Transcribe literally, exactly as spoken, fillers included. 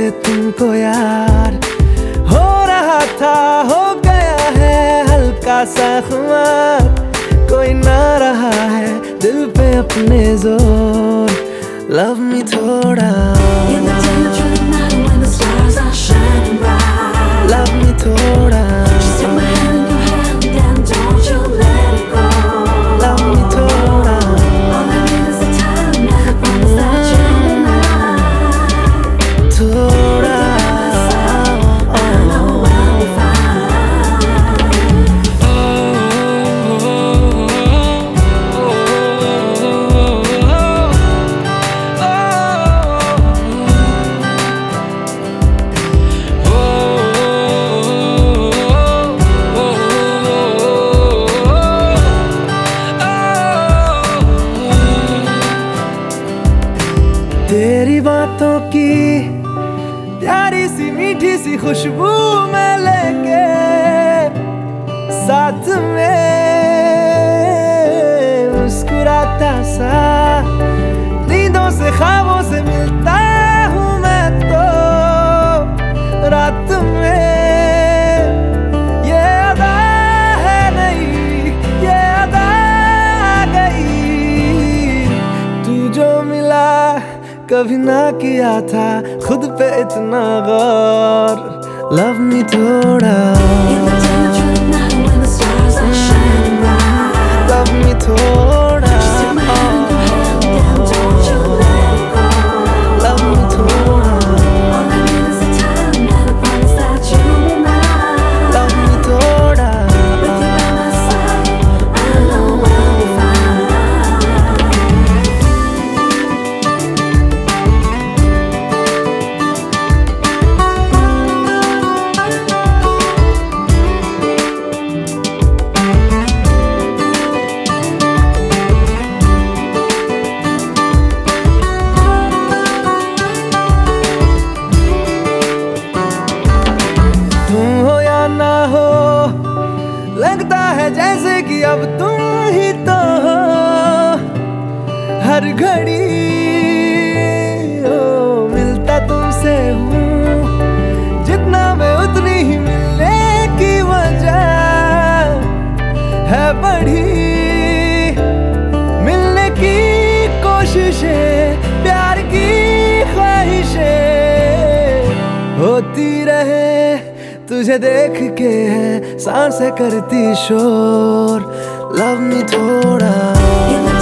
से तुमको यार, हो रहा था हो गया है हल्का सा खुमार, कोई ना रहा है दिल पे अपने जोर, लव मी थोड़ा, love me थोड़ा, just take my hand in your hand and don't you let it go, love me थोड़ा, all I need is the time and the promise that you'll be mine, थोड़ा, I know I'll be fine. तेरी बातों की प्यारी सी मीठी सी खुशबू मैं लेके साथ में मुस्कुराता सा, नींदों से ख्वाबों से मिलता हूँ मैं तो रात में, ये अदा है नहीं ये अदा आ गई, तू जो मिला कभी ना किया था खुद पे इतना गौर, लव मी थोड़ा, लव मी थोड़ा, लव मी थोड़ा, लव मी थोड़ा, लगता है जैसे कि अब तुम ही तो हो हर घड़ी, ओ मिलता तुमसे हूँ जितना मैं उतनी ही मिलने की वजह है बढ़ी, मिलने की कोशिशें प्यार की ख्वाहिशें होती रहे, तुझे देख के है सांसें करती शोर, लव मी थोड़ा।